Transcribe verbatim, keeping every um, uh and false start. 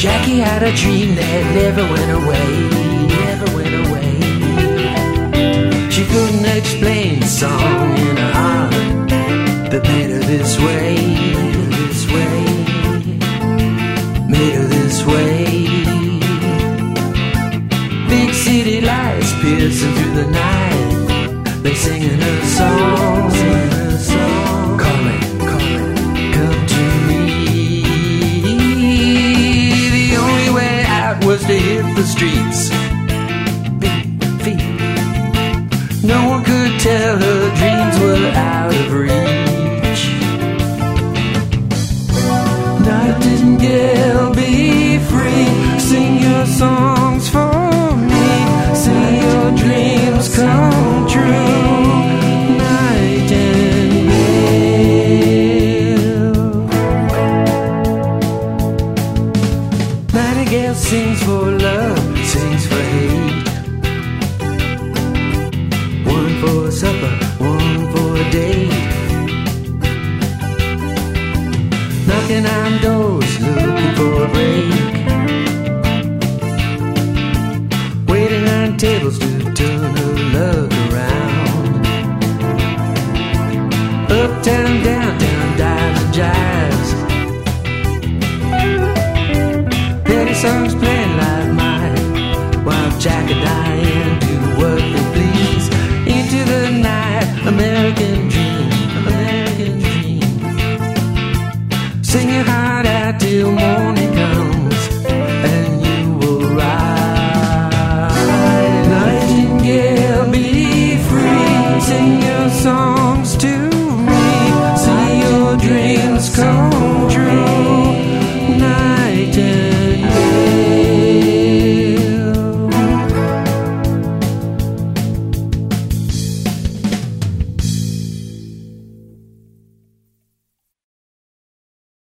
Jackie had a dream that never went away, never went away. She couldn't explain the song in her heart that made her this way, this way, made her this way. Big city lights piercing through the night, they singing her song, singing her song. Calling, calling, come to me. The only way out was to hit the streets. Big feet. No one could tell her dreams were out of reach. Nightingale, be free. Sing your songs for me. See your dreams come true. Nightingale. Nightingale sings for love, sings for hate. One for supper, one for a date. Knocking on doors, looking for a break. Waiting on tables to turn her love around. Uptown, downtown, dives and jives. Daddy songs playing like mine, while Jack and Diane do what they please. Into the night, American dream, American dream. Sing your heart out till morning comes, and you will rise. Nightingale, be free. Sing your song